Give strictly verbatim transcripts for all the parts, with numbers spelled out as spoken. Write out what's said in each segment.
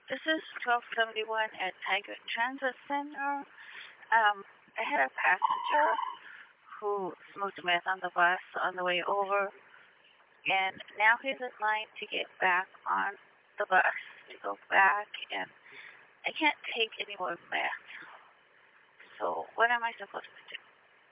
This is twelve seventy-one at Tiger Transit Center. Um, I had a passenger who smoked meth on the bus on the way over, and now he's in line to get back on the bus to go back, and I can't take any more meth. So what am I supposed to do?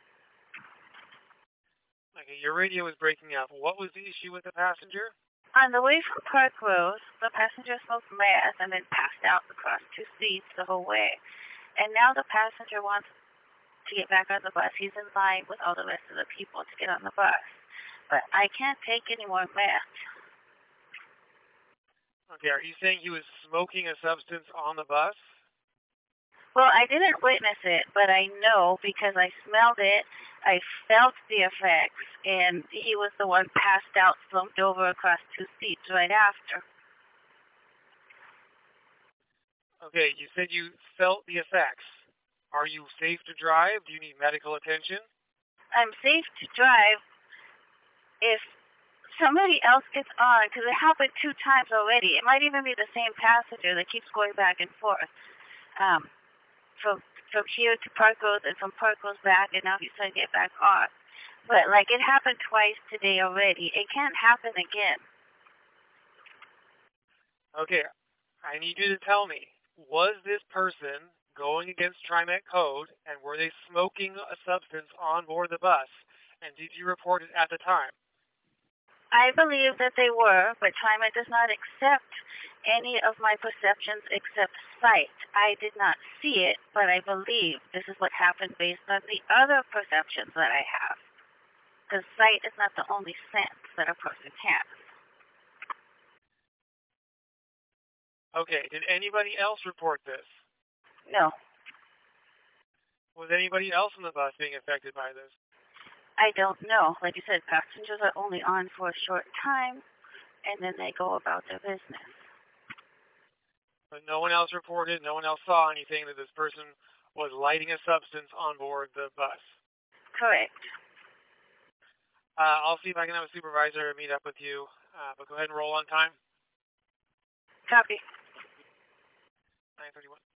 Okay, your radio is breaking up. What was the issue with the passenger? On the way from Park Rose, the passenger smoked meth and then passed out across two seats the whole way. And now the passenger wants to get back on the bus. He's in line with all the rest of the people to get on the bus. But I can't take any more meth. Okay, are you saying he was smoking a substance on the bus? Well, I didn't witness it, but I know because I smelled it, I felt the effects, and he was the one passed out, slumped over across two seats right after. Okay, you said you felt the effects. Are you safe to drive? Do you need medical attention? I'm safe to drive if somebody else gets on, because it happened two times already. It might even be the same passenger that keeps going back and forth. Um, from from here to Park Rose and from Park Rose back, and now he's trying to get back on. But, like, it happened twice today already. It can't happen again. Okay, I need you to tell me, was this person going against TriMet code, and were they smoking a substance on board the bus, and did you report it at the time? I believe that they were, but TriMet does not accept any of my perceptions except sight. I did not see it, but I believe this is what happened based on the other perceptions that I have. Because sight is not the only sense that a person has. Okay, did anybody else report this? No. Was anybody else on the bus being affected by this? I don't know. Like you said, passengers are only on for a short time, and then they go about their business. But no one else reported, no one else saw anything that this person was lighting a substance on board the bus? Correct. Uh, I'll see if I can have a supervisor meet up with you, uh, but go ahead and roll on time. Copy. nine thirty-one.